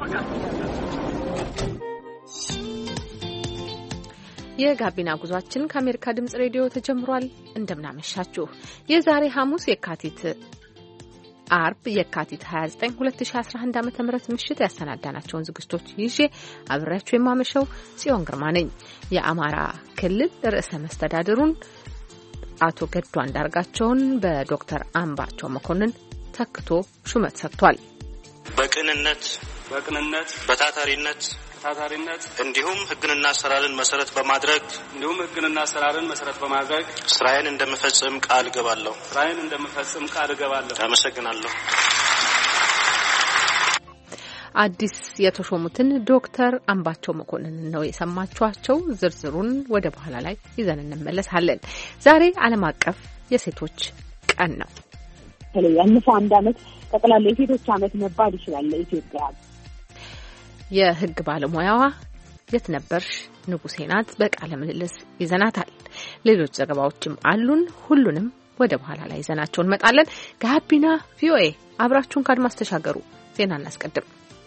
የጋቢና ጉዟችን ከአሜሪካ ድምጽ ሬዲዮ ተጀምሯል። እንደምናመሻችሁ የዛሬ ሐሙስ አርብ የካቲት 29 2011 ዓ.ም ምሽት ያሰናዳናቸውን ዝግጅቶች ይዤ አብሬያችሁ የማመሸው ጽዮን ግርማ ነኝ። የአማራ ክልል ርዕሰ መስተዳድሩን አቶ ገዱ አንዳርጋቸውን በዶክተር አምባቸው መኮንን ተክቶ ሹመት ሰጥቷል። በቅንነት በታታሪነት እንዲሁም ሕግንና አሰራርን መሰረት በማድረግ ስራዬን እንደምፈጽም ቃል እገባለሁ። አመሰግናለሁ። አዲስ የተሾሙትን ዶክተር አምባቸው መኮንን ነው የሰማችኋቸው። ዝርዝሩን ወደ በኋላ ላይ ይዘን እንመለሳለን። ዛሬ ዓለም አቀፍ የሴቶች ቀን ነው። ያለፈው አንድ ዓመት ጠቅላላ የሴቶች ዓመት መባል ይችላል ለኢትዮጵያ። የህግ ባለሙያዋ የት ነበርሽ ንጉሴ ናት። በቃለ ምልልስ ይዘናታል። ሌሎች ዘገባዎችም አሉን። ሁሉንም ወደ በኋላ ላይ ይዘናቸው እንመጣለን። ጋቢና ቪኦኤ አብራችሁን ካድማስ ተሻገሩ። ዜና እናስቀድም።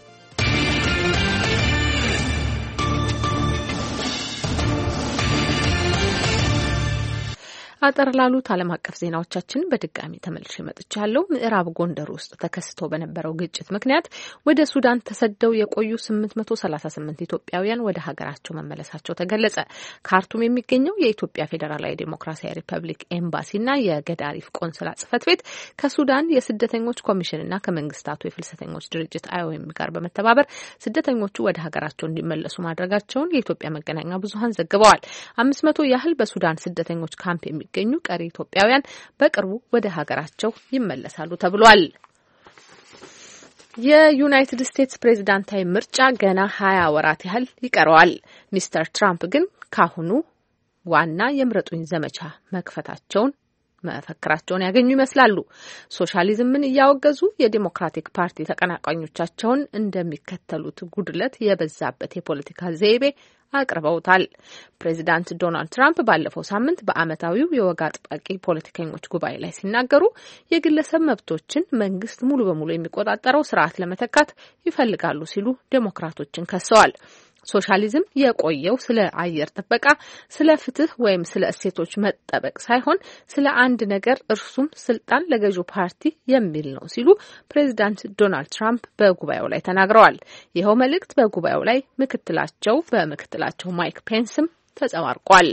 አጠር ላሉት ዓለም አቀፍ ዜናዎቻችን በድጋሚ ተመልሼ መጥቻለሁ። ምዕራብ ጎንደር ውስጥ ተከስቶ በነበረው ግጭት ምክንያት ወደ ሱዳን ተሰደው የቆዩ 838 ኢትዮጵያውያን ወደ ሀገራቸው መመለሳቸው ተገለጸ። ካርቱም የሚገኘው የኢትዮጵያ ፌዴራላዊ ዴሞክራሲያዊ ሪፐብሊክ ኤምባሲና የገዳሪፍ ቆንስላ ጽሕፈት ቤት ከሱዳን የስደተኞች ኮሚሽንና ከመንግስታቱ የፍልሰተኞች ድርጅት IOM ጋር በመተባበር ስደተኞቹ ወደ ሀገራቸው እንዲመለሱ ማድረጋቸውን የኢትዮጵያ መገናኛ ብዙኃን ዘግበዋል። 500 ያህል በሱዳን ስደተኞች ካምፕ የሚገኙ ቀሪ ኢትዮጵያውያን በቅርቡ ወደ ሀገራቸው ይመለሳሉ ተብሏል። የዩናይትድ ስቴትስ ፕሬዝዳንታዊ ምርጫ ገና 20 ወራት ያህል ይቀረዋል። ሚስተር ትራምፕ ግን ካሁኑ ዋና የምረጡኝ ዘመቻ መፈክራቸውን ያገኙ ይመስላሉ። ሶሻሊዝምን እያወገዙ የዲሞክራቲክ ፓርቲ ተቀናቃኞቻቸውን እንደሚከተሉት ጉድለት የበዛበት የፖለቲካ ዘይቤ አቅርበውታል። ፕሬዚዳንት ዶናልድ ትራምፕ ባለፈው ሳምንት በዓመታዊው የወግ አጥባቂ ፖለቲከኞች ጉባኤ ላይ ሲናገሩ የግለሰብ መብቶችን መንግስት ሙሉ በሙሉ የሚቆጣጠረው ስርዓት ለመተካት ይፈልጋሉ ሲሉ ዴሞክራቶችን ከሰዋል። ሶሻሊዝም የቆየው ስለ አየር ጥበቃ፣ ስለ ፍትህ ወይም ስለ እሴቶች መጠበቅ ሳይሆን ስለ አንድ ነገር እርሱም ስልጣን ለገዢው ፓርቲ የሚል ነው ሲሉ ፕሬዚዳንት ዶናልድ ትራምፕ በጉባኤው ላይ ተናግረዋል። ይኸው መልእክት በጉባኤው ላይ በምክትላቸው ማይክ ፔንስም ተጸባርቋል።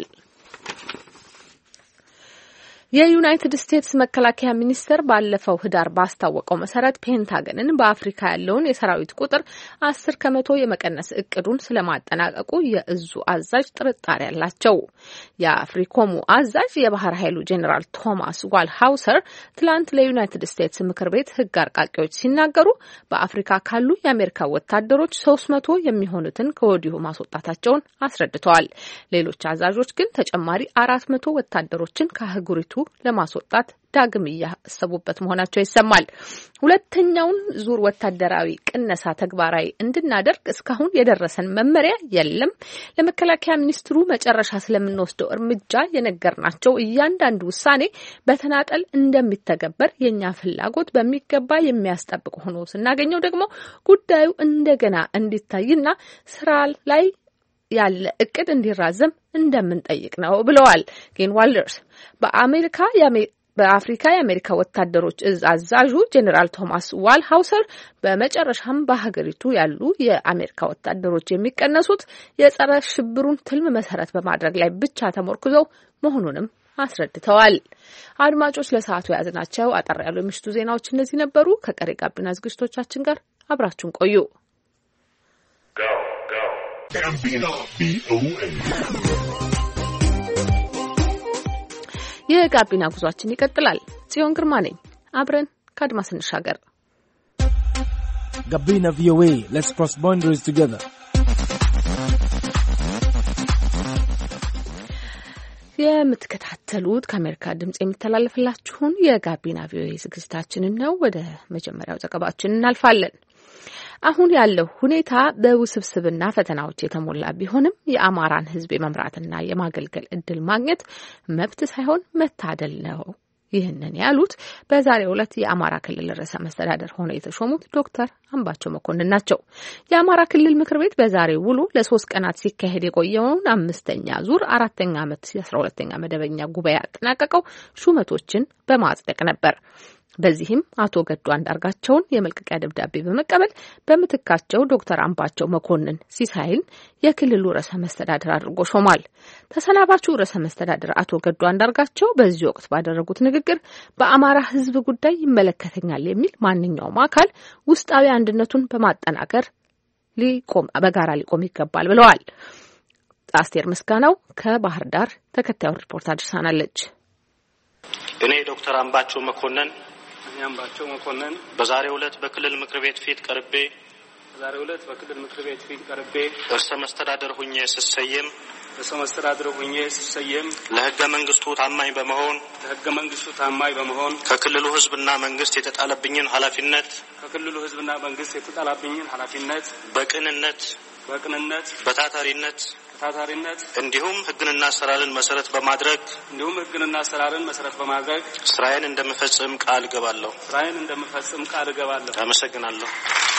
የዩናይትድ ስቴትስ መከላከያ ሚኒስቴር ባለፈው ህዳር ባስታወቀው መሰረት ፔንታገንን በአፍሪካ ያለውን የሰራዊት ቁጥር 10 ከመቶ የመቀነስ እቅዱን ስለማጠናቀቁ የእዙ አዛዥ ጥርጣሬ አላቸው። የአፍሪኮሙ አዛዥ የባህር ኃይሉ ጄኔራል ቶማስ ዋልሃውሰር ትላንት ለዩናይትድ ስቴትስ ምክር ቤት ህግ አርቃቂዎች ሲናገሩ በአፍሪካ ካሉ የአሜሪካ ወታደሮች 300 የሚሆኑትን ከወዲሁ ማስወጣታቸውን አስረድተዋል። ሌሎች አዛዦች ግን ተጨማሪ 400 ወታደሮችን ከአህጉሪቱ ለማስወጣት ዳግም እያሰቡበት መሆናቸው ይሰማል። ሁለተኛውን ዙር ወታደራዊ ቅነሳ ተግባራዊ እንድናደርግ እስካሁን የደረሰን መመሪያ የለም። ለመከላከያ ሚኒስትሩ መጨረሻ ስለምንወስደው እርምጃ የነገርናቸው እያንዳንዱ ውሳኔ በተናጠል እንደሚተገበር የኛ ፍላጎት በሚገባ የሚያስጠብቅ ሆኖ ስናገኘው ደግሞ ጉዳዩ እንደገና እንዲታይና ስራ ላይ ያለ እቅድ እንዲራዘም እንደምንጠይቅ ነው ብለዋል። ጌን ዋልደርስ በአፍሪካ የአሜሪካ ወታደሮች እዝ አዛዡ ጄኔራል ቶማስ ዋልሃውሰር በመጨረሻም በሀገሪቱ ያሉ የአሜሪካ ወታደሮች የሚቀነሱት የጸረ ሽብሩን ትልም መሰረት በማድረግ ላይ ብቻ ተመርኩዘው መሆኑንም አስረድተዋል። አድማጮች ለሰዓቱ የያዝናቸው አጠር ያሉ የምሽቱ ዜናዎች እነዚህ ነበሩ። ከቀሪ ጋቢና ዝግጅቶቻችን ጋር አብራችሁን ቆዩ። የጋቢና ጉዟችን ይቀጥላል። ጽዮን ግርማ ነኝ። አብረን ከአድማስ እንሻገር። ጋቢና ቪኦኤ let's cross boundaries together። የምትከታተሉት ከአሜሪካ ድምጽ የሚተላለፍላችሁን የጋቢና ቪኦኤ ዝግጅታችንን ነው። ወደ መጀመሪያው ዘገባችን እናልፋለን። አሁን ያለው ሁኔታ በውስብስብና ፈተናዎች የተሞላ ቢሆንም የአማራን ሕዝብ የመምራትና የማገልገል እድል ማግኘት መብት ሳይሆን መታደል ነው ይህንን ያሉት በዛሬው ዕለት የአማራ ክልል ርዕሰ መስተዳድር ሆነው የተሾሙት ዶክተር አምባቸው መኮንን ናቸው። የአማራ ክልል ምክር ቤት በዛሬው ውሎ ለ3 ቀናት ሲካሄድ የቆየውን 5ኛ ዙር 4ኛ ዓመት 12ኛ መደበኛ ጉባኤ ያጠናቀቀው ሹመቶችን በማጽደቅ ነበር። በዚህም አቶ ገዱ አንዳርጋቸውን የመልቀቂያ ደብዳቤ በመቀበል በምትካቸው ዶክተር አምባቸው መኮንን ሲሳይን የክልሉ ርዕሰ መስተዳድር አድርጎ ሾሟል። ተሰናባቹ ርዕሰ መስተዳድር አቶ ገዱ አንዳርጋቸው በዚህ ወቅት ባደረጉት ንግግር በአማራ ሕዝብ ጉዳይ ይመለከተኛል የሚል ማንኛውም አካል ውስጣዊ አንድነቱን በማጠናከር በጋራ ሊቆም ይገባል ብለዋል። አስቴር ምስጋናው ከባህር ዳር ተከታዩን ሪፖርት አድርሳናለች። እኔ ዶክተር አምባቸው መኮንን በዛሬው ዕለት በክልል ምክር ቤት ፊት ቀርቤ ርዕሰ መስተዳድር ሁኜ ስሰየም ለሕገ መንግስቱ ታማኝ በመሆን ከክልሉ ሕዝብና መንግስት የተጣለብኝን ኃላፊነት በቅንነት በታታሪነት እንዲሁም ሕግንና አሰራርን መሰረት በማድረግ ስራዬን እንደምፈጽም ቃል እገባለሁ። አመሰግናለሁ።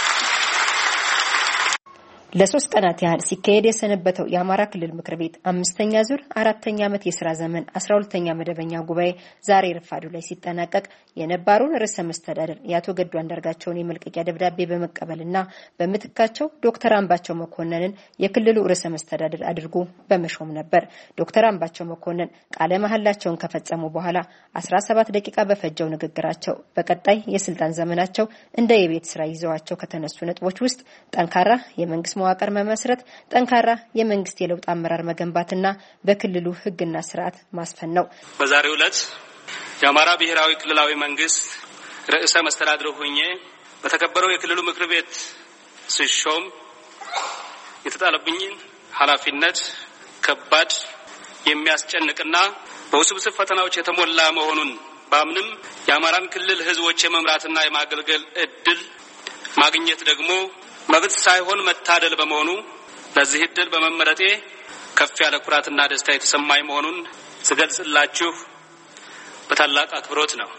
ለ3 ቀናት ያህል ሲካሄድ የሰነበተው የአማራ ክልል ምክር ቤት 5ኛ ዙር 4ኛ ዓመት የሥራ ዘመን 12ኛ መደበኛ ጉባኤ ዛሬ ረፋዱ ላይ ሲጠናቀቅ የነባሩን ርዕሰ መስተዳድር የአቶ ገዱ አንዳርጋቸውን የመልቀቂያ ደብዳቤ በመቀበልና በምትካቸው ዶክተር አምባቸው መኮንንን የክልሉ ርዕሰ መስተዳድር አድርጎ በመሾም ነበር። ዶክተር አምባቸው መኮንን ቃለ መሐላቸውን ከፈጸሙ በኋላ 17 ደቂቃ በፈጀው ንግግራቸው በቀጣይ የስልጣን ዘመናቸው እንደ የቤት ስራ ይዘዋቸው ከተነሱ ነጥቦች ውስጥ ጠንካራ የመንግስት መዋቅር መመስረት፣ ጠንካራ የመንግስት የለውጥ አመራር መገንባትና በክልሉ ሕግና ስርዓት ማስፈን ነው። በዛሬው ዕለት የአማራ ብሔራዊ ክልላዊ መንግስት ርዕሰ መስተዳድር ሆኜ በተከበረው የክልሉ ምክር ቤት ሲሾም የተጣለብኝን ኃላፊነት ከባድ የሚያስጨንቅና በውስብስብ ፈተናዎች የተሞላ መሆኑን ባምንም የአማራን ክልል ህዝቦች የመምራትና የማገልገል እድል ማግኘት ደግሞ መብት ሳይሆን መታደል በመሆኑ ለዚህ እድል በመመረጤ ከፍ ያለ ኩራትና ደስታ የተሰማኝ መሆኑን ስገልጽላችሁ በታላቅ አክብሮት ነው።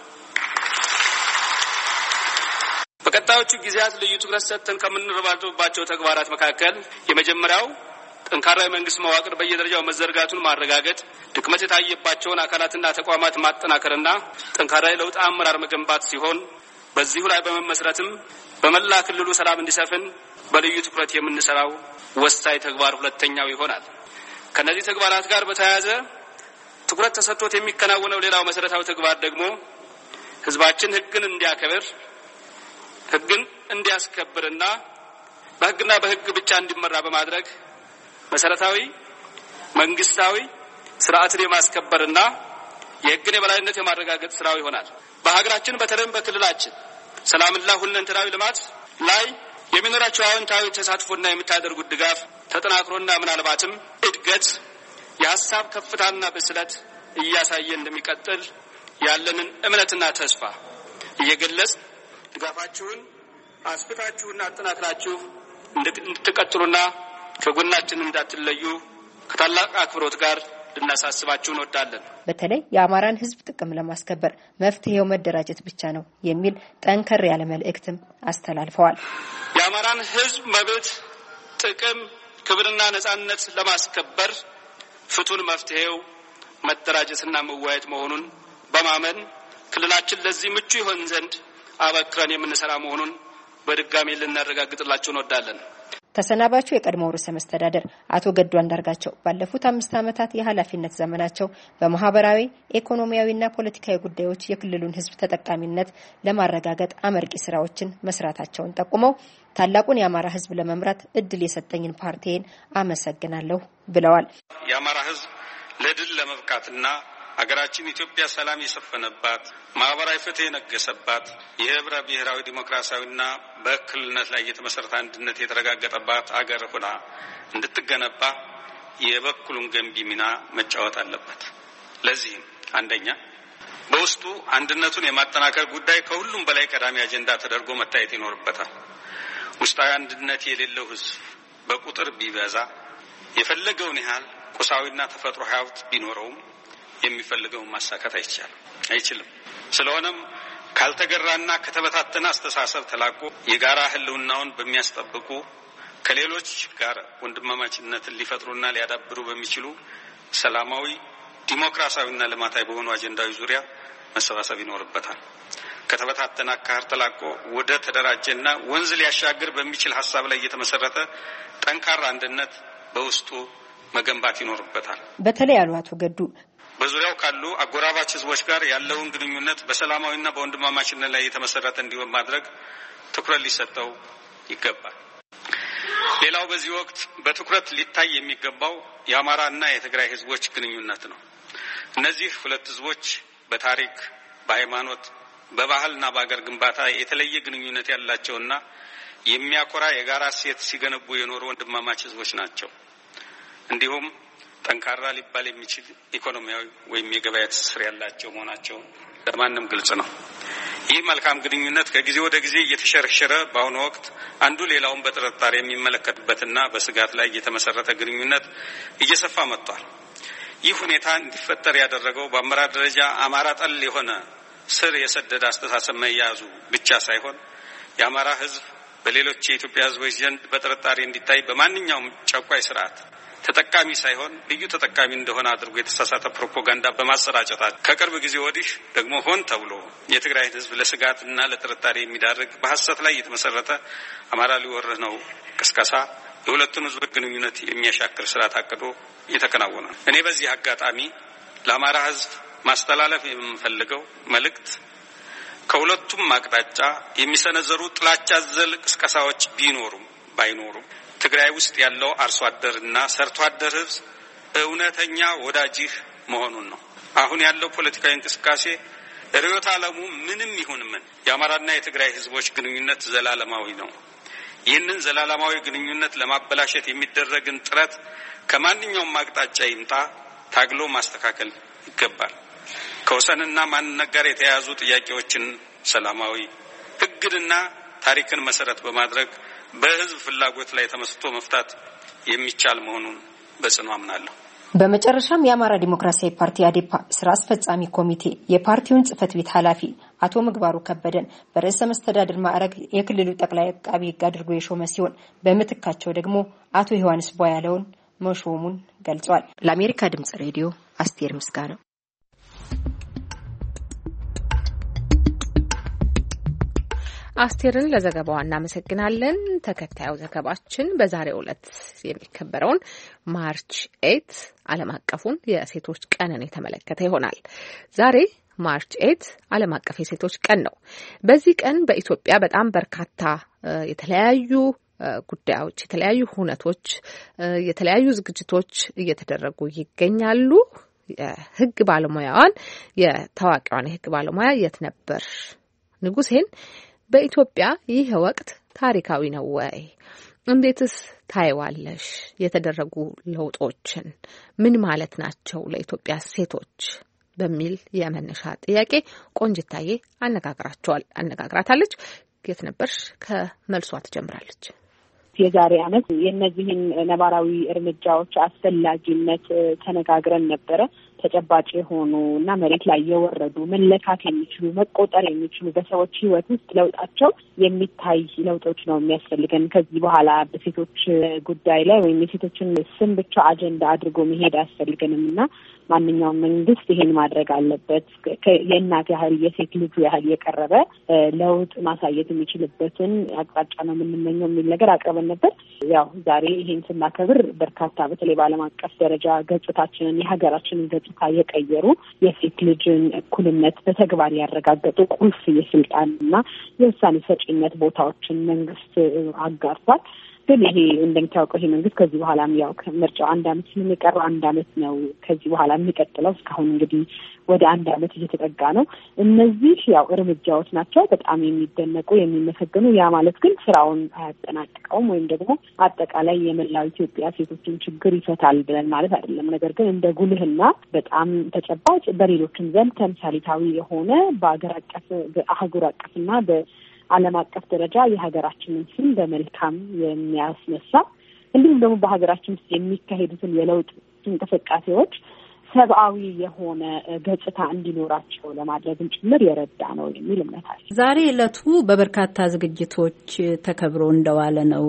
በቀጣዮቹ ጊዜያት ልዩ ትኩረት ሰጥተን ከምንረባረብባቸው ተግባራት መካከል የመጀመሪያው ጠንካራ የመንግስት መዋቅር በየደረጃው መዘርጋቱን ማረጋገጥ፣ ድክመት የታየባቸውን አካላትና ተቋማት ማጠናከርና ጠንካራ የለውጥ አመራር መገንባት ሲሆን በዚሁ ላይ በመመስረትም በመላ ክልሉ ሰላም እንዲሰፍን በልዩ ትኩረት የምንሰራው ወሳኝ ተግባር ሁለተኛው ይሆናል። ከነዚህ ተግባራት ጋር በተያያዘ ትኩረት ተሰጥቶት የሚከናወነው ሌላው መሰረታዊ ተግባር ደግሞ ህዝባችን ሕግን እንዲያስከብርና በሕግና በሕግ ብቻ እንዲመራ በማድረግ መሰረታዊ መንግስታዊ ስርዓትን የማስከበርና የሕግን የበላይነት የማረጋገጥ ስራው ይሆናል። በሀገራችን በተለይም በክልላችን ሰላምና ሁለንተናዊ ልማት ላይ የሚኖራቸው አዎንታዊ ተሳትፎና የምታደርጉት ድጋፍ ተጠናክሮና ምናልባትም እድገት የሀሳብ ከፍታና ብስለት እያሳየ እንደሚቀጥል ያለንን እምነትና ተስፋ እየገለጽ ድጋፋችሁን አስፍታችሁና አጠናክራችሁ እንድትቀጥሉና ከጎናችን እንዳትለዩ ከታላቅ አክብሮት ጋር ልናሳስባችሁ እንወዳለን። በተለይ የአማራን ሕዝብ ጥቅም ለማስከበር መፍትሄው መደራጀት ብቻ ነው የሚል ጠንከር ያለ መልእክትም አስተላልፈዋል። የአማራን ሕዝብ መብት፣ ጥቅም፣ ክብርና ነጻነት ለማስከበር ፍቱን መፍትሄው መደራጀትና መዋየት መሆኑን በማመን ክልላችን ለዚህ ምቹ ይሆን ዘንድ አበክረን የምንሰራ መሆኑን በድጋሚ ልናረጋግጥላችሁ እንወዳለን። ተሰናባቹ የቀድሞው ርዕሰ መስተዳድር አቶ ገዱ አንዳርጋቸው ባለፉት 5 ዓመታት የኃላፊነት ዘመናቸው በማህበራዊ ኢኮኖሚያዊና ፖለቲካዊ ጉዳዮች የክልሉን ሕዝብ ተጠቃሚነት ለማረጋገጥ አመርቂ ስራዎችን መስራታቸውን ጠቁመው ታላቁን የአማራ ሕዝብ ለመምራት እድል የሰጠኝን ፓርቲን አመሰግናለሁ ብለዋል። የአማራ ሕዝብ ለድል ለመብቃትና ሀገራችን ኢትዮጵያ ሰላም የሰፈነባት ማህበራዊ ፍትህ የነገሰባት የህብረ ብሔራዊ ዲሞክራሲያዊና በእኩልነት ላይ የተመሰረተ አንድነት የተረጋገጠባት አገር ሆና እንድትገነባ የበኩሉን ገንቢ ሚና መጫወት አለበት። ለዚህም አንደኛ በውስጡ አንድነቱን የማጠናከር ጉዳይ ከሁሉም በላይ ቀዳሚ አጀንዳ ተደርጎ መታየት ይኖርበታል። ውስጣዊ አንድነት የሌለው ህዝብ በቁጥር ቢበዛ የፈለገውን ያህል ቁሳዊና ተፈጥሮ ሀብት ቢኖረውም የሚፈልገውን ማሳካት አይቻልም። አይችልም። ስለሆነም ካልተገራና ከተበታተነ አስተሳሰብ ተላቆ የጋራ ህልውናውን በሚያስጠብቁ ከሌሎች ጋር ወንድማማችነትን ሊፈጥሩና ሊያዳብሩ በሚችሉ ሰላማዊ ዲሞክራሲያዊና ልማታዊ በሆኑ አጀንዳዎች ዙሪያ መሰባሰብ ይኖርበታል። ከተበታተነ አካሄድ ተላቆ ወደ ተደራጀና ወንዝ ሊያሻግር በሚችል ሐሳብ ላይ የተመሰረተ ጠንካራ አንድነት በውስጡ መገንባት ይኖርበታል። በተለይ ያሉ አቶ ገዱ በዙሪያው ካሉ አጎራባች ህዝቦች ጋር ያለውን ግንኙነት በሰላማዊና በወንድማማችነት ላይ የተመሰረተ እንዲሆን ማድረግ ትኩረት ሊሰጠው ይገባል። ሌላው በዚህ ወቅት በትኩረት ሊታይ የሚገባው የአማራና የትግራይ ህዝቦች ግንኙነት ነው። እነዚህ ሁለት ህዝቦች በታሪክ፣ በሃይማኖት፣ በባህልና በአገር ግንባታ የተለየ ግንኙነት ያላቸውና የሚያኮራ የጋራ እሴት ሲገነቡ የኖሩ ወንድማማች ህዝቦች ናቸው። እንዲሁም ጠንካራ ሊባል የሚችል ኢኮኖሚያዊ ወይም የገበያ ትስስር ያላቸው መሆናቸው ለማንም ግልጽ ነው። ይህ መልካም ግንኙነት ከጊዜ ወደ ጊዜ እየተሸረሸረ በአሁኑ ወቅት አንዱ ሌላውን በጥርጣሬ የሚመለከትበትና በስጋት ላይ የተመሰረተ ግንኙነት እየሰፋ መጥቷል። ይህ ሁኔታ እንዲፈጠር ያደረገው በአመራር ደረጃ አማራ ጠል የሆነ ስር የሰደደ አስተሳሰብ መያዙ ብቻ ሳይሆን የአማራ ህዝብ በሌሎች የኢትዮጵያ ህዝቦች ዘንድ በጥርጣሬ እንዲታይ በማንኛውም ጨቋይ ስርዓት ተጠቃሚ ሳይሆን ልዩ ተጠቃሚ እንደሆነ አድርጎ የተሳሳተ ፕሮፓጋንዳ በማሰራጨት ከቅርብ ጊዜ ወዲህ ደግሞ ሆን ተብሎ የትግራይ ህዝብ ለስጋትና ለጥርጣሬ የሚዳርግ በሐሰት ላይ የተመሰረተ አማራ ሊወርህ ነው ቅስቀሳ የሁለቱን ህዝብ ግንኙነት የሚያሻክር ስራ ታቅዶ እየተከናወነ ነው። እኔ በዚህ አጋጣሚ ለአማራ ህዝብ ማስተላለፍ የምፈልገው መልእክት ከሁለቱም አቅጣጫ የሚሰነዘሩ ጥላቻ ዘል ቅስቀሳዎች ቢኖሩም ባይኖሩም ትግራይ ውስጥ ያለው አርሶ አደርና ሰርቶ አደር ህዝብ እውነተኛ ወዳጅህ መሆኑን ነው። አሁን ያለው ፖለቲካዊ እንቅስቃሴ ርዕዮተ ዓለሙ ምንም ይሁን ምን የአማራና የትግራይ ህዝቦች ግንኙነት ዘላለማዊ ነው። ይህንን ዘላለማዊ ግንኙነት ለማበላሸት የሚደረግን ጥረት ከማንኛውም አቅጣጫ ይምጣ ታግሎ ማስተካከል ይገባል። ከወሰንና ማንነት ጋር የተያያዙ ጥያቄዎችን ሰላማዊ ህግንና ታሪክን መሰረት በማድረግ በህዝብ ፍላጎት ላይ ተመስርቶ መፍታት የሚቻል መሆኑን በጽኑ አምናለሁ። በመጨረሻም የአማራ ዲሞክራሲያዊ ፓርቲ አዴፓ ስራ አስፈጻሚ ኮሚቴ የፓርቲውን ጽህፈት ቤት ኃላፊ አቶ ምግባሩ ከበደን በርዕሰ መስተዳድር ማዕረግ የክልሉ ጠቅላይ አቃቤ ህግ አድርጎ የሾመ ሲሆን በምትካቸው ደግሞ አቶ ዮሐንስ ቧያለውን መሾሙን ገልጿል። ለአሜሪካ ድምጽ ሬዲዮ አስቴር ምስጋናው። አስቴርን ለዘገባዋ እናመሰግናለን። ተከታዩ ዘገባችን በዛሬው ዕለት የሚከበረውን ማርች 8 ዓለም አቀፉን የሴቶች ቀንን የተመለከተ ይሆናል። ዛሬ ማርች 8 ዓለም አቀፍ የሴቶች ቀን ነው። በዚህ ቀን በኢትዮጵያ በጣም በርካታ የተለያዩ ጉዳዮች፣ የተለያዩ ሁነቶች፣ የተለያዩ ዝግጅቶች እየተደረጉ ይገኛሉ። የህግ ባለሙያዋን የታዋቂዋን የህግ ባለሙያ የትነበር ንጉሴን በኢትዮጵያ ይህ ወቅት ታሪካዊ ነው ወይ? እንዴትስ ታይዋለሽ? የተደረጉ ለውጦችን ምን ማለት ናቸው ለኢትዮጵያ ሴቶች? በሚል የመነሻ ጥያቄ ቆንጅታዬ አነጋግራታለች። የትነበርሽ ከመልሷ ትጀምራለች። የዛሬ ዓመት የእነዚህን ነባራዊ እርምጃዎች አስፈላጊነት ተነጋግረን ነበረ። ተጨባጭ የሆኑ እና መሬት ላይ የወረዱ መለካት የሚችሉ መቆጠር የሚችሉ በሰዎች ህይወት ውስጥ ለውጣቸው የሚታይ ለውጦች ነው የሚያስፈልገን። ከዚህ በኋላ በሴቶች ጉዳይ ላይ ወይም የሴቶችን ስም ብቻ አጀንዳ አድርጎ መሄድ አያስፈልገንም እና ማንኛውም መንግስት ይሄን ማድረግ አለበት። የእናት ያህል የሴት ልጁ ያህል የቀረበ ለውጥ ማሳየት የሚችልበትን አቅጣጫ ነው የምንመኘው የሚል ነገር አቅርበን ነበር። ያው ዛሬ ይሄን ስናከብር በርካታ በተለይ በዓለም አቀፍ ደረጃ ገጽታችንን የሀገራችንን ገጽታ የቀየሩ የሴት ልጅን እኩልነት በተግባር ያረጋገጡ ቁልፍ የስልጣንና የውሳኔ ሰጪነት ቦታዎችን መንግስት አጋርቷል። ግን ይሄ እንደምታውቀው ይሄ መንግስት ከዚህ በኋላም ያው ከምርጫው 1 አመት ስለሚቀረው 1 አመት ነው ከዚህ በኋላ የሚቀጥለው። እስካሁን እንግዲህ ወደ 1 አመት እየተጠጋ ነው። እነዚህ ያው እርምጃዎች ናቸው በጣም የሚደነቁ የሚመሰገኑ። ያ ማለት ግን ስራውን አያጠናቅቀውም ወይም ደግሞ አጠቃላይ የመላው ኢትዮጵያ ሴቶችን ችግር ይፈታል ብለን ማለት አይደለም። ነገር ግን እንደ ጉልህና በጣም ተጨባጭ በሌሎችም ዘንድ ተምሳሌታዊ የሆነ በአገር አቀፍ በአህጉር አቀፍና ዓለም አቀፍ ደረጃ የሀገራችንን ስም በመልካም የሚያስነሳ እንዲሁም ደግሞ በሀገራችን ውስጥ የሚካሄዱትን የለውጥ እንቅስቃሴዎች ሰብአዊ የሆነ ገጽታ እንዲኖራቸው ለማድረግም ጭምር የረዳ ነው የሚል እምነት አለ። ዛሬ ዕለቱ በበርካታ ዝግጅቶች ተከብሮ እንደዋለ ነው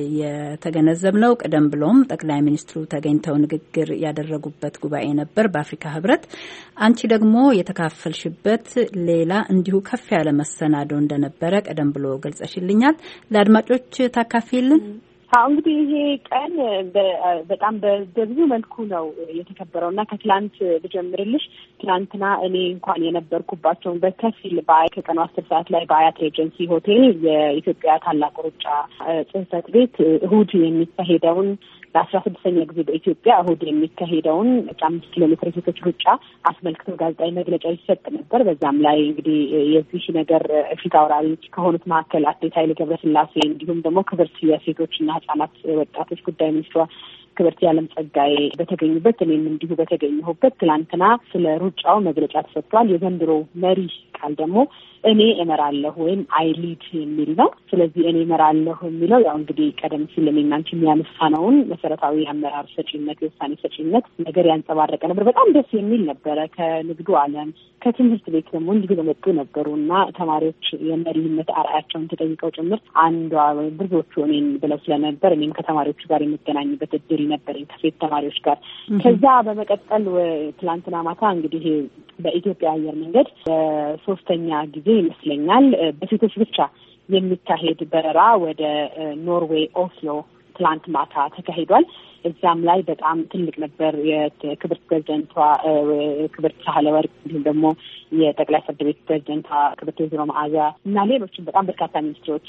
የተገነዘብነው። ቀደም ብሎም ጠቅላይ ሚኒስትሩ ተገኝተው ንግግር ያደረጉበት ጉባኤ ነበር በአፍሪካ ህብረት። አንቺ ደግሞ የተካፈልሽበት ሌላ እንዲሁ ከፍ ያለ መሰናዶ እንደነበረ ቀደም ብሎ ገልጸሽልኛል። ለአድማጮች ታካፊልን? እንግዲህ ይሄ ቀን በጣም በብዙ መልኩ ነው የተከበረውና ከትላንት ልጀምርልሽ። ትላንትና እኔ እንኳን የነበርኩባቸውን በከፊል ከቀኑ 10 ሰዓት ላይ በአያት ኤጀንሲ ሆቴል የኢትዮጵያ ታላቁ ሩጫ ጽሕፈት ቤት እሁድ የሚካሄደውን ለ16ኛ ጊዜ በኢትዮጵያ እሁድ የሚካሄደውን 5 ኪሎ ሜትር ሴቶች ሩጫ አስመልክቶ ጋዜጣዊ መግለጫ ይሰጥ ነበር። በዛም ላይ እንግዲህ የዚህ ነገር ፊት አውራሪ ከሆኑት መካከል አትሌት ኃይሌ ገብረስላሴ እንዲሁም ደግሞ ክብርት የሴቶችና ህጻናት ወጣቶች ጉዳይ ሚኒስትሯ ክብርት ያለም ጸጋዬ በተገኙበት እኔም እንዲሁ በተገኘሁበት ትላንትና ስለ ሩጫው መግለጫ ተሰጥቷል። የዘንድሮ መሪ ቃል ደግሞ እኔ እመራለሁ ወይም አይ ሊድ የሚል ነው። ስለዚህ እኔ እመራለሁ የሚለው ያው እንግዲህ ቀደም ሲል እኔና አንቺ የሚያነሳነውን መሰረታዊ አመራር ሰጪነት፣ የውሳኔ ሰጪነት ነገር ያንጸባረቀ ነበር። በጣም ደስ የሚል ነበረ። ከንግዱ ዓለም ከትምህርት ቤት ደግሞ እንዲሁ በመጡ ነበሩ እና ተማሪዎች የመሪነት አርአያቸውን ተጠይቀው ጭምር አንዷ ወይም ብዙዎቹ እኔን ብለው ስለነበር እኔም ከተማሪዎቹ ጋር የምገናኝበት እድል ነበረኝ ከሴት ተማሪዎች ጋር። ከዛ በመቀጠል ትላንትና ማታ እንግዲህ በኢትዮጵያ አየር መንገድ በሶስተኛ ጊዜ ይመስለኛል በሴቶች ብቻ የሚካሄድ በረራ ወደ ኖርዌይ ኦስሎ ትላንት ማታ ተካሂዷል። እዛም ላይ በጣም ትልቅ ነበር። የክብርት ፕሬዚደንቷ ክብርት ሳህለወርቅ እንዲሁም ደግሞ የጠቅላይ ፍርድ ቤት ፕሬዚደንቷ ክብርት ወይዘሮ መዓዛ እና ሌሎችም በጣም በርካታ ሚኒስትሮች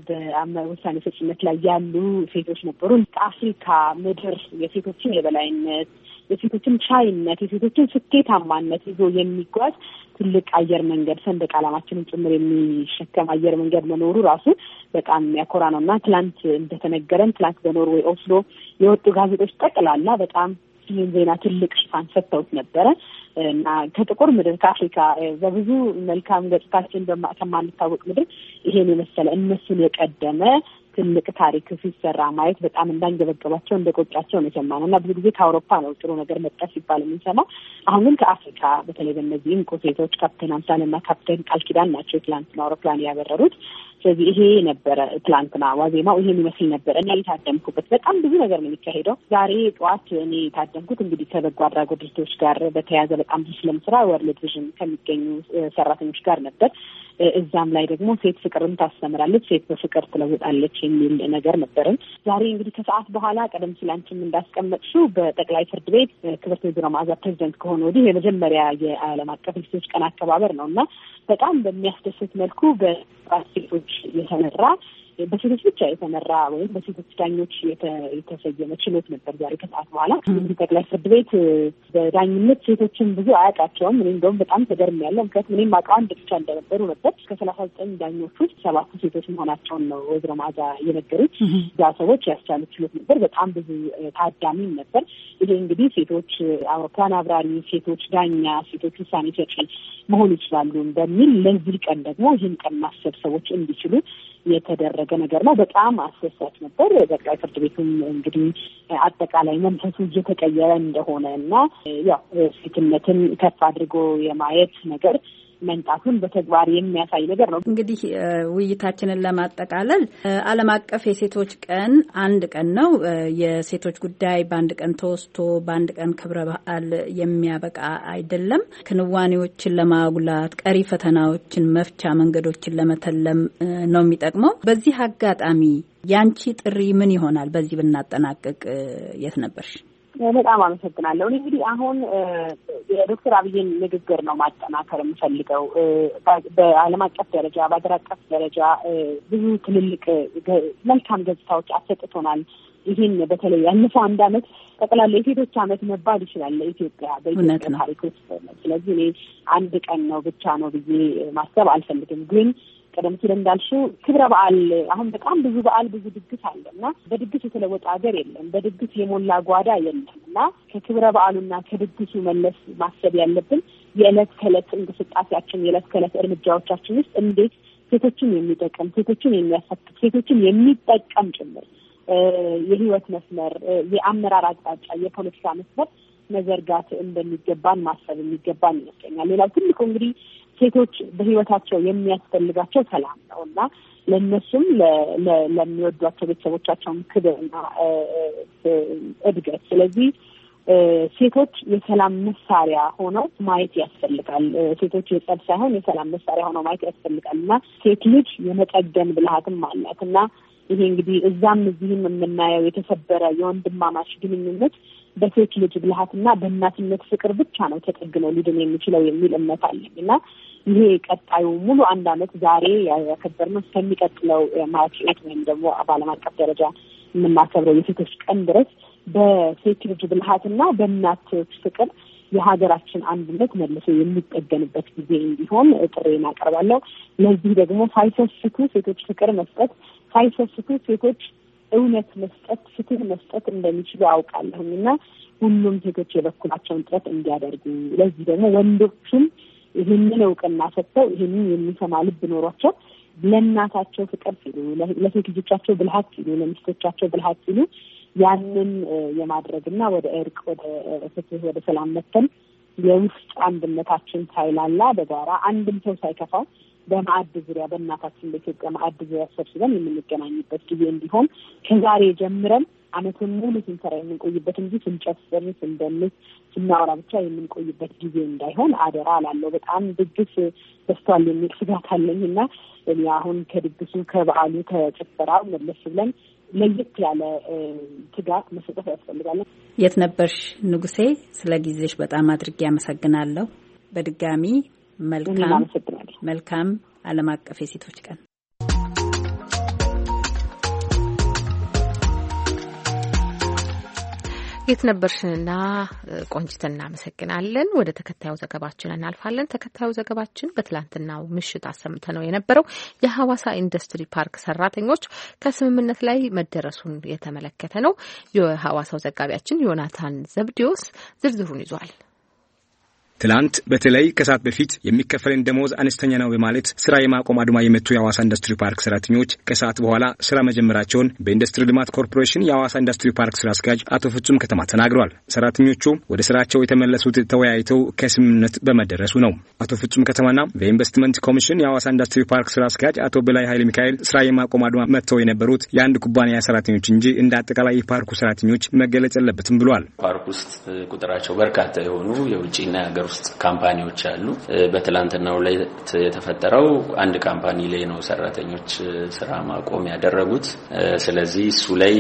በውሳኔ ሰጪነት ላይ ያሉ ሴቶች ነበሩ። ከአፍሪካ ምድር የሴቶችን የበላይነት፣ የሴቶችን ቻይነት፣ የሴቶችን ስኬታማነት ይዞ የሚጓዝ ትልቅ አየር መንገድ ሰንደቅ ዓላማችንን ጭምር የሚሸከም አየር መንገድ መኖሩ ራሱ በጣም ያኮራ ነው እና ትላንት እንደተነገረን ትላንት በኖርዌይ ኦስሎ የወጡ ጋዜጦች ጠቅላላ በጣም ይህን ዜና ትልቅ ሽፋን ሰጥተውት ነበረ እና ከጥቁር ምድር ከአፍሪካ በብዙ መልካም ገጽታችን ከማንታወቅ ምድር ይሄን የመሰለ እነሱን የቀደመ ትልቅ ታሪክ ሲሰራ ማየት በጣም እንዳንገበገባቸው እንደቆጫቸው ነው የሰማነው እና ብዙ ጊዜ ከአውሮፓ ነው ጥሩ ነገር መጣ ሲባል የምንሰማው። አሁን ግን ከአፍሪካ በተለይ በእነዚህ እንቁ ሴቶች ካፕቴን አምሳልና ካፕቴን ቃል ኪዳን ናቸው ትላንትና አውሮፕላን ያበረሩት። ስለዚህ ይሄ ነበረ ትላንትና ዋዜማው ይሄን ይመስል ነበር። እኔ የታደምኩበት በጣም ብዙ ነገር ነው የሚካሄደው። ዛሬ ጠዋት እኔ የታደምኩት እንግዲህ ከበጎ አድራጎት ድርጅቶች ጋር በተያያዘ በጣም ብዙ ስለምስራ ወርልድ ቪዥን ከሚገኙ ሰራተኞች ጋር ነበር። እዛም ላይ ደግሞ ሴት ፍቅርን ታስተምራለች፣ ሴት በፍቅር ትለውጣለች የሚል ነገር ነበርን። ዛሬ እንግዲህ ከሰዓት በኋላ ቀደም ሲል አንቺም እንዳስቀመጥሽው በጠቅላይ ፍርድ ቤት ክብርት ወይዘሮ መዓዛ ፕሬዚደንት ከሆነ ወዲህ የመጀመሪያ የዓለም አቀፍ ሴቶች ቀን አከባበር ነው እና በጣም በሚያስደስት መልኩ በሴቶች የተመራ በሴቶች ብቻ የተመራ ወይም በሴቶች ዳኞች የተሰየመ ችሎት ነበር ዛሬ ከሰዓት በኋላ። እንግዲህ ጠቅላይ ፍርድ ቤት በዳኝነት ሴቶችን ብዙ አያውቃቸውም። እኔ እንደውም በጣም ተገርሜያለሁ። ምክንያቱም እኔም አውቀው አንድ ብቻ እንደነበሩ ነበር። ከ39 ዳኞች ውስጥ 7 ሴቶች መሆናቸውን ነው ወይዘሮ መዓዛ የነገሩት። ያ ሰዎች ያስቻሉት ችሎት ነበር። በጣም ብዙ ታዳሚም ነበር። ይሄ እንግዲህ ሴቶች አውሮፕላን አብራሪ፣ ሴቶች ዳኛ፣ ሴቶች ውሳኔ ሰጪ መሆን ይችላሉ በሚል ለዚህ ቀን ደግሞ ይህን ቀን ማሰብ ሰዎች እንዲችሉ የተደረገ ነገር ነው። በጣም አስደሳች ነበር። ጠቅላይ ፍርድ ቤቱም እንግዲህ አጠቃላይ መንፈሱ እየተቀየረ እንደሆነ እና ያው ሴትነትን ከፍ አድርጎ የማየት ነገር መንጣቱን በተግባር የሚያሳይ ነገር ነው። እንግዲህ ውይይታችንን ለማጠቃለል ዓለም አቀፍ የሴቶች ቀን አንድ ቀን ነው። የሴቶች ጉዳይ በአንድ ቀን ተወስቶ በአንድ ቀን ክብረ በዓል የሚያበቃ አይደለም። ክንዋኔዎችን ለማጉላት፣ ቀሪ ፈተናዎችን መፍቻ መንገዶችን ለመተለም ነው የሚጠቅመው። በዚህ አጋጣሚ ያንቺ ጥሪ ምን ይሆናል? በዚህ ብናጠናቅቅ የት ነበርሽ? በጣም አመሰግናለሁ። እኔ እንግዲህ አሁን የዶክተር አብይን ንግግር ነው ማጠናከር የምፈልገው። በዓለም አቀፍ ደረጃ በአገር አቀፍ ደረጃ ብዙ ትልልቅ መልካም ገጽታዎች አሰጥቶናል። ይህን በተለይ ያለፈው አንድ አመት ጠቅላላ የሴቶች አመት መባል ይችላል ለኢትዮጵያ በኢትዮጵያ ታሪክ ውስጥ። ስለዚህ እኔ አንድ ቀን ነው ብቻ ነው ብዬ ማሰብ አልፈልግም። ግን ቀደም ሲል እንዳልሽው ክብረ በዓል አሁን በጣም ብዙ በዓል ብዙ ድግስ አለ እና በድግስ የተለወጠ ሀገር የለም፣ በድግስ የሞላ ጓዳ የለም እና ከክብረ በዓሉና ከድግሱ መለስ ማሰብ ያለብን የዕለት ከዕለት እንቅስቃሴያችን የዕለት ከዕለት እርምጃዎቻችን ውስጥ እንዴት ሴቶችን የሚጠቅም ሴቶችን የሚያሳትፍ ሴቶችን የሚጠቀም ጭምር የህይወት መስመር የአመራር አቅጣጫ የፖለቲካ መስመር መዘርጋት እንደሚገባን ማሰብ የሚገባን ይመስለኛል። ሌላው ትልቁ እንግዲህ ሴቶች በህይወታቸው የሚያስፈልጋቸው ሰላም ነውና ለነሱም ለሚወዷቸው ቤተሰቦቻቸውን ክብርና እድገት ስለዚህ ሴቶች የሰላም መሳሪያ ሆነው ማየት ያስፈልጋል። ሴቶች የጸብ ሳይሆን የሰላም መሳሪያ ሆነው ማየት ያስፈልጋልና ሴት ልጅ የመጠገን ብልሃትም አላትና ይሄ እንግዲህ እዛም እዚህም የምናየው የተሰበረ የወንድማማች ግንኙነት በሴት ልጅ ብልሃትና በእናትነት ፍቅር ብቻ ነው ተጠግኖ ሊድን የሚችለው የሚል እምነት አለኝና ይሄ ቀጣዩ ሙሉ አንድ አመት ዛሬ ያከበርነው እስከሚቀጥለው ማርች 8 ወይም ደግሞ በዓለም አቀፍ ደረጃ የምናከብረው የሴቶች ቀን ድረስ በሴት ልጅ ብልሃትና በእናቶች ፍቅር የሀገራችን አንድነት መልሶ የሚጠገንበት ጊዜ እንዲሆን ጥሬን አቀርባለሁ። ለዚህ ደግሞ ሳይሰስቱ ሴቶች ፍቅር መስጠት፣ ሳይሰስቱ ሴቶች እውነት መስጠት፣ ፍትህ መስጠት እንደሚችሉ አውቃለሁና ሁሉም ሴቶች የበኩላቸውን ጥረት እንዲያደርጉ ለዚህ ደግሞ ወንዶችም ይህንን እውቅና ሰጥተው ይህንን የሚሰማ ልብ ኖሯቸው ለእናታቸው ፍቅር ሲሉ፣ ለሴት ልጆቻቸው ብልሃት ሲሉ፣ ለሚስቶቻቸው ብልሃት ሲሉ ያንን የማድረግና ወደ እርቅ፣ ወደ ፍትህ፣ ወደ ሰላም መተን የውስጥ አንድነታችን ሳይላላ በጋራ አንድም ሰው ሳይከፋው በማዕድ ዙሪያ በእናታችን በኢትዮጵያ ማዕድ ዙሪያ ሰብስበን የምንገናኝበት ጊዜ እንዲሆን ከዛሬ ጀምረን አመቱን ሙሉ ስንሰራ የምንቆይበት እንጂ ስንጨፍር ስንደንስ ስናወራ ብቻ የምንቆይበት ጊዜ እንዳይሆን አደራ እላለሁ። በጣም ድግስ በስቷል የሚል ስጋት አለኝና እኔ አሁን ከድግሱ ከበዓሉ ከጭፈራው መለስ ብለን ለየት ያለ ትጋት መስጠት ያስፈልጋል። የት ነበርሽ ንጉሴ? ስለ ጊዜሽ በጣም አድርጌ አመሰግናለሁ። በድጋሚ መልካም ዓለም አቀፍ የሴቶች ቀን። የት ነበርሽንና ቆንጅትን እናመሰግናለን። ወደ ተከታዩ ዘገባችን እናልፋለን። ተከታዩ ዘገባችን በትላንትናው ምሽት አሰምተነው የነበረው የሐዋሳ ኢንዱስትሪ ፓርክ ሰራተኞች ከስምምነት ላይ መደረሱን የተመለከተ ነው። የሐዋሳው ዘጋቢያችን ዮናታን ዘብዲዮስ ዝርዝሩን ይዟል። ትላንት በተለይ ከሰዓት በፊት የሚከፈለን ደሞዝ አነስተኛ ነው በማለት ስራ የማቆም አድማ የመቱ የሐዋሳ ኢንዱስትሪ ፓርክ ሰራተኞች ከሰዓት በኋላ ስራ መጀመራቸውን በኢንዱስትሪ ልማት ኮርፖሬሽን የሐዋሳ ኢንዱስትሪ ፓርክ ስራ አስኪያጅ አቶ ፍጹም ከተማ ተናግረዋል። ሰራተኞቹ ወደ ስራቸው የተመለሱት ተወያይተው ከስምምነት በመደረሱ ነው። አቶ ፍጹም ከተማና በኢንቨስትመንት ኮሚሽን የሐዋሳ ኢንዱስትሪ ፓርክ ስራ አስኪያጅ አቶ በላይ ኃይለ ሚካኤል ስራ የማቆም አድማ መተው የነበሩት የአንድ ኩባንያ ሰራተኞች እንጂ እንደ አጠቃላይ የፓርኩ ሰራተኞች መገለጽ የለበትም ብለዋል። ፓርክ ውስጥ ቁጥራቸው በርካታ የሆኑ የውጭና የሀገር ውስጥ ካምፓኒዎች አሉ። በትላንትናው ላይ የተፈጠረው አንድ ካምፓኒ ላይ ነው ሰራተኞች ስራ ማቆም ያደረጉት። ስለዚህ እሱ ላይ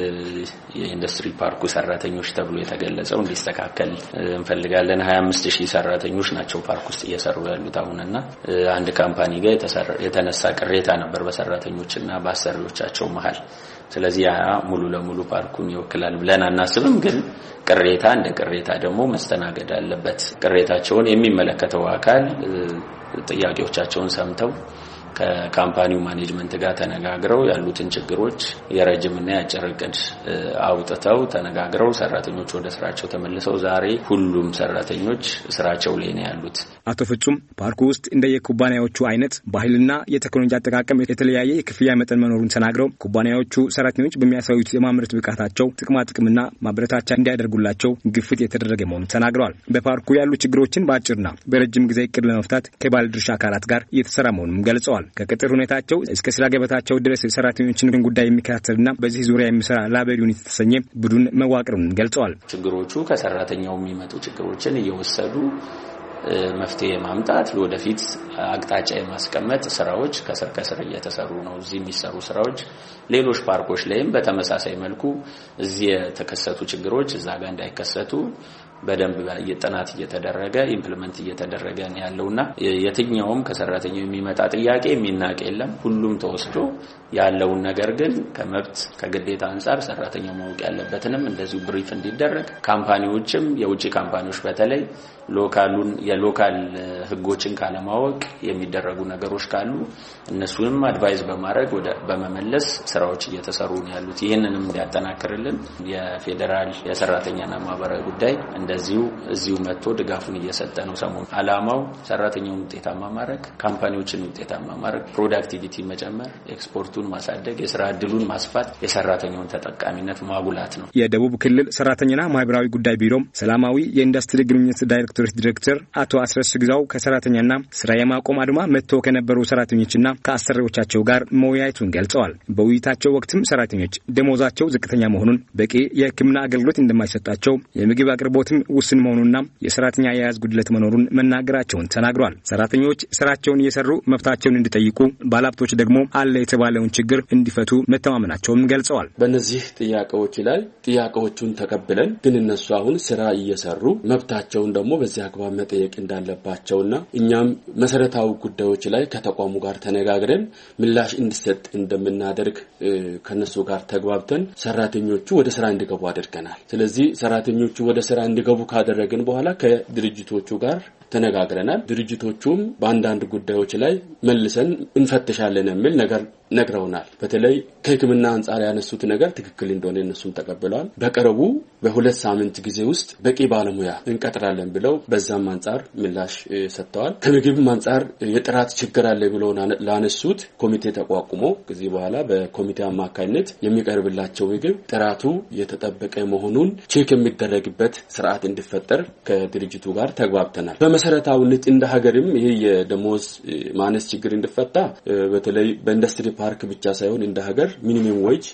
የኢንዱስትሪ ፓርኩ ሰራተኞች ተብሎ የተገለጸው እንዲስተካከል እንፈልጋለን። 25000 ሰራተኞች ናቸው ፓርክ ውስጥ እየሰሩ ያሉት አሁንና አንድ ካምፓኒ ጋር የተነሳ ቅሬታ ነበር በሰራተኞችና በአሰሪዎቻቸው መሃል። ስለዚህ ያ ሙሉ ለሙሉ ፓርኩን ይወክላል ብለን አናስብም። ግን ቅሬታ እንደ ቅሬታ ደግሞ መስተናገድ አለበት። ቅሬታቸውን የሚመለከተው አካል ጥያቄዎቻቸውን ሰምተው ከካምፓኒው ማኔጅመንት ጋር ተነጋግረው ያሉትን ችግሮች የረጅምና የአጭር እቅድ አውጥተው ተነጋግረው ሰራተኞች ወደ ስራቸው ተመልሰው ዛሬ ሁሉም ሰራተኞች ስራቸው ላይ ነው ያሉት። አቶ ፍጹም ፓርኩ ውስጥ እንደየኩባንያዎቹ አይነት ባህልና የቴክኖሎጂ አጠቃቀም የተለያየ የክፍያ መጠን መኖሩን ተናግረው ኩባንያዎቹ ሰራተኞች በሚያሳዩት የማምረት ብቃታቸው ጥቅምና ማበረታቻ እንዲያደርጉላቸው ግፊት የተደረገ መሆኑን ተናግረዋል። በፓርኩ ያሉ ችግሮችን በአጭርና በረጅም ጊዜ እቅድ ለመፍታት ከባለድርሻ አካላት ጋር እየተሰራ መሆኑን ገልጸዋል። ከቅጥር ሁኔታቸው እስከ ስራ ገበታቸው ድረስ ሰራተኞችን ጉዳይ የሚከታተልና በዚህ ዙሪያ የሚሰራ ላበር ዩኒት የተሰኘ ቡድን መዋቅሩን ገልጸዋል። ችግሮቹ ከሰራተኛው የሚመጡ ችግሮችን እየወሰዱ መፍትሄ ማምጣት ለወደፊት አቅጣጫ የማስቀመጥ ስራዎች ከስር እየተሰሩ ነው። እዚህ የሚሰሩ ስራዎች ሌሎች ፓርኮች ላይም በተመሳሳይ መልኩ እዚህ የተከሰቱ ችግሮች እዛ ጋር እንዳይከሰቱ በደንብ ጥናት እየተደረገ ኢምፕሊመንት እየተደረገ ነው ያለውና የትኛውም ከሰራተኛው የሚመጣ ጥያቄ የሚናቅ የለም። ሁሉም ተወስዶ ያለውን ነገር ግን ከመብት ከግዴታ አንፃር ሰራተኛው ማወቅ ያለበትንም እንደዚሁ ብሪፍ እንዲደረግ ካምፓኒዎችም የውጭ ካምፓኒዎች በተለይ የሎካል ህጎችን ካለማወቅ የሚደረጉ ነገሮች ካሉ እነሱንም አድቫይዝ በማድረግ በመመለስ ስራዎች እየተሰሩ ነው ያሉት። ይህንንም እንዲያጠናክርልን የፌዴራል የሰራተኛና ማህበራዊ ጉዳይ እንደ እንደዚሁ እዚሁ መጥቶ ድጋፉን እየሰጠ ነው። ሰሞኑ ዓላማው ሰራተኛውን ውጤታማ ማድረግ፣ ካምፓኒዎችን ውጤታማ ማድረግ፣ ፕሮዳክቲቪቲ መጨመር፣ ኤክስፖርቱን ማሳደግ፣ የስራ ዕድሉን ማስፋት፣ የሰራተኛውን ተጠቃሚነት ማጉላት ነው። የደቡብ ክልል ሰራተኛና ማህበራዊ ጉዳይ ቢሮ ሰላማዊ የኢንዱስትሪ ግንኙነት ዳይሬክቶሬት ዲሬክተር አቶ አስረስ ግዛው ከሰራተኛና ስራ የማቆም አድማ መጥተው ከነበሩ ሰራተኞችና ከአሰሪዎቻቸው ጋር መወያየቱን ገልጸዋል። በውይይታቸው ወቅትም ሰራተኞች ደሞዛቸው ዝቅተኛ መሆኑን፣ በቂ የሕክምና አገልግሎት እንደማይሰጣቸው፣ የምግብ አቅርቦትም ውስን መሆኑንና የሰራተኛ አያያዝ ጉድለት መኖሩን መናገራቸውን ተናግረዋል። ሰራተኞች ስራቸውን እየሰሩ መብታቸውን እንዲጠይቁ፣ ባለሀብቶች ደግሞ አለ የተባለውን ችግር እንዲፈቱ መተማመናቸውን ገልጸዋል። በእነዚህ ጥያቄዎች ላይ ጥያቄዎቹን ተቀብለን ግን እነሱ አሁን ስራ እየሰሩ መብታቸውን ደግሞ በዚህ አግባብ መጠየቅ እንዳለባቸውና እኛም መሰረታዊ ጉዳዮች ላይ ከተቋሙ ጋር ተነጋግረን ምላሽ እንዲሰጥ እንደምናደርግ ከነሱ ጋር ተግባብተን ሰራተኞቹ ወደ ስራ እንዲገቡ አድርገናል። ስለዚህ ሰራተኞቹ ወደ ስራ እንዲገቡ ካደረግን በኋላ ከድርጅቶቹ ጋር ተነጋግረናል። ድርጅቶቹም በአንዳንድ ጉዳዮች ላይ መልሰን እንፈትሻለን የሚል ነገር ነግረውናል። በተለይ ከሕክምና አንጻር ያነሱት ነገር ትክክል እንደሆነ እነሱም ተቀብለዋል። በቅርቡ በሁለት ሳምንት ጊዜ ውስጥ በቂ ባለሙያ እንቀጥራለን ብለው በዛም አንጻር ምላሽ ሰጥተዋል። ከምግብም አንጻር የጥራት ችግር አለ ብለው ላነሱት ኮሚቴ ተቋቁሞ ከዚህ በኋላ በኮሚቴ አማካይነት የሚቀርብላቸው ምግብ ጥራቱ የተጠበቀ መሆኑን ቼክ የሚደረግበት ስርዓት እንዲፈጠር ከድርጅቱ ጋር ተግባብተናል። በመሰረታዊነት እንደ ሀገርም ይሄ የደሞዝ ማነስ ችግር እንዲፈታ በተለይ በኢንዱስትሪ ፓርክ ብቻ ሳይሆን እንደ ሀገር ሚኒመም ዌጅ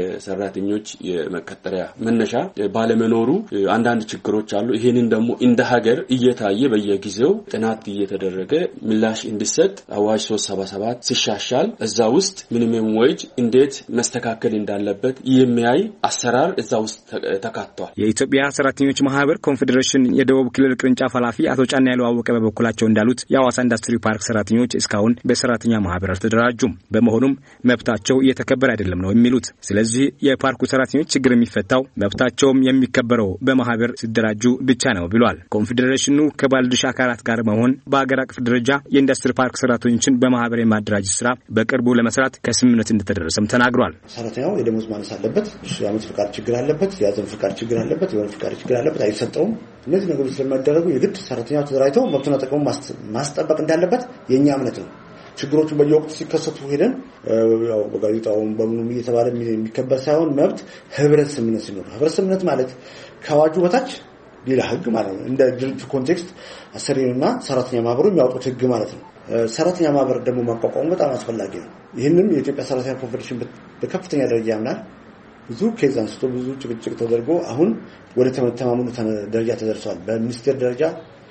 የሰራተኞች የመቀጠሪያ መነሻ ባለመኖሩ አንዳንድ ችግሮች አሉ። ይሄንን ደግሞ እንደ ሀገር እየታየ በየጊዜው ጥናት እየተደረገ ምላሽ እንዲሰጥ አዋጅ 377 ሲሻሻል እዛ ውስጥ ሚኒመም ዌጅ እንዴት መስተካከል እንዳለበት የሚያይ አሰራር እዛ ውስጥ ተካቷል። የኢትዮጵያ ሰራተኞች ማህበር ኮንፌዴሬሽን የደቡብ ክልል ቅርንጫፍ ኃላፊ አቶ ጫና ያለው አወቀ በበኩላቸው እንዳሉት የሐዋሳ ኢንዱስትሪ ፓርክ ሰራተኞች እስካሁን በሰራተኛ ማህበር አልተደራጁም። በመሆኑም መብታቸው እየተከበረ አይደለም ነው የሚሉት። ስለዚህ የፓርኩ ሰራተኞች ችግር የሚፈታው መብታቸውም የሚከበረው በማህበር ሲደራጁ ብቻ ነው ብሏል። ኮንፌዴሬሽኑ ከባለድርሻ አካላት ጋር በመሆን በአገር አቀፍ ደረጃ የኢንዱስትሪ ፓርክ ሰራተኞችን በማህበር የማደራጀት ስራ በቅርቡ ለመስራት ከስምምነት እንደተደረሰም ተናግሯል። ሰራተኛው የደሞዝ ማነስ አለበት፣ የዓመት ፍቃድ ችግር አለበት፣ የያዘን ፍቃድ ችግር አለበት፣ የወር ፍቃድ ችግር አለበት፣ አይሰጠውም። እነዚህ ነገሮች ስለማይደረጉ የግድ ሰራተኛው ተደራጅቶ መብቱን ተጠቅሞ ማስጠበቅ እንዳለበት የኛ እምነት ነው። ችግሮቹ በየወቅቱ ሲከሰቱ ሄደን ያው በጋዜጣውም በምንም እየተባለ የሚከበር ሳይሆን መብት ህብረት ስምምነት ሲኖር፣ ህብረት ስምምነት ማለት ከአዋጁ በታች ሌላ ህግ ማለት ነው። እንደ ድርጅት ኮንቴክስት አሰሪና ሰራተኛ ማህበሩ የሚያወጡት ህግ ማለት ነው። ሰራተኛ ማህበር ደግሞ ማቋቋሙ በጣም አስፈላጊ ነው። ይህንም የኢትዮጵያ ሰራተኛ ኮንፌዴሬሽን በከፍተኛ ደረጃ ያምናል። ብዙ ኬዝ አንስቶ ብዙ ጭቅጭቅ ተደርጎ አሁን ወደ ተማምኑ ደረጃ ተደርሷል። በሚኒስቴር ደረጃ፣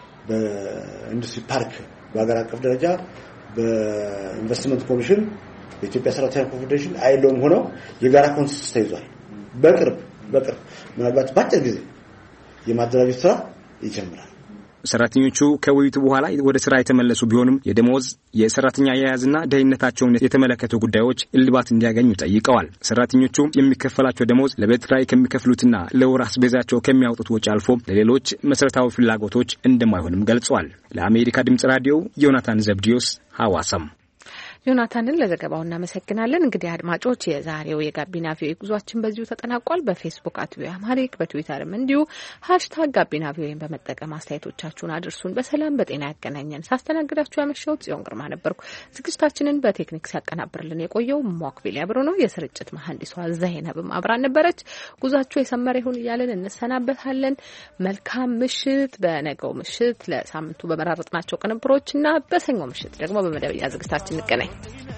በኢንዱስትሪ ፓርክ በአገር አቀፍ ደረጃ፣ በኢንቨስትመንት ኮሚሽን፣ በኢትዮጵያ ሰራተኛ ኮንፌዴሬሽን አይሎም ሆነው የጋራ ኮንሰንሰስ ተይዟል። በቅርብ ምናልባት በአጭር ጊዜ የማደራጀት ስራ ይጀምራል። ሰራተኞቹ ከውይይቱ በኋላ ወደ ስራ የተመለሱ ቢሆንም የደሞዝ የሰራተኛ አያያዝና ደህንነታቸውን የተመለከቱ ጉዳዮች እልባት እንዲያገኙ ጠይቀዋል። ሰራተኞቹ የሚከፈላቸው ደሞዝ ለቤት ኪራይ ከሚከፍሉትና ለወር አስቤዛቸው ከሚያወጡት ወጪ አልፎ ለሌሎች መሰረታዊ ፍላጎቶች እንደማይሆንም ገልጸዋል። ለአሜሪካ ድምጽ ራዲዮ ዮናታን ዘብዲዮስ ሐዋሳም። ዮናታንን ለዘገባው እናመሰግናለን። እንግዲህ አድማጮች የዛሬው የጋቢና ቪኦኤ ጉዟችን በዚሁ ተጠናቋል። በፌስቡክ @ቪኦኤ አማሪክ በትዊተርም እንዲሁ #ጋቢና ቪኦኤን በመጠቀም አስተያየቶቻችሁን አድርሱን። በሰላም በጤና ያገናኘን። ሳስተናግዳችሁ ያመሸሁት ጽዮን ግርማ ነበርኩ። ዝግጅታችንን በቴክኒክ ሲያቀናብርልን የቆየው ሞክቢል ያብሮ ነው። የስርጭት መሐንዲሷ ዘይነብም አብራን ነበረች። ጉዟችሁ የሰመረ ይሁን እያለን እንሰናበታለን። መልካም ምሽት። በነገው ምሽት ለሳምንቱ በመራረጥናቸው ቅንብሮችና በሰኞ ምሽት ደግሞ በመደበኛ ዝግጅታችን እንገናኝ።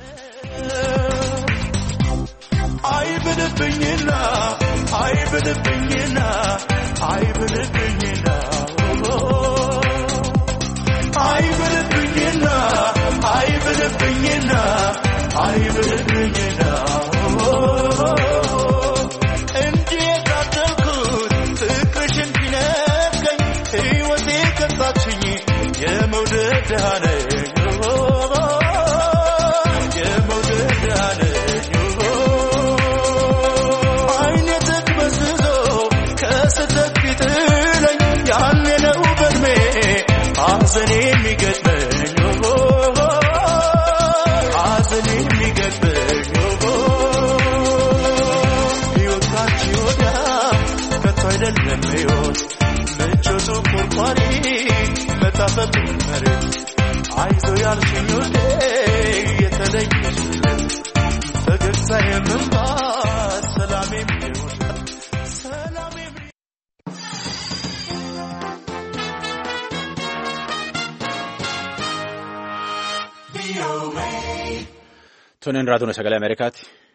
I ያፈብኝ መሬት አይዞ ያልሽኝ ውዴ የተለየሽለት ፈገግታዬ ምንባ ሰላሜም ይሁን ሰላሜም Tunin raaduna sagalee Ameerikaati.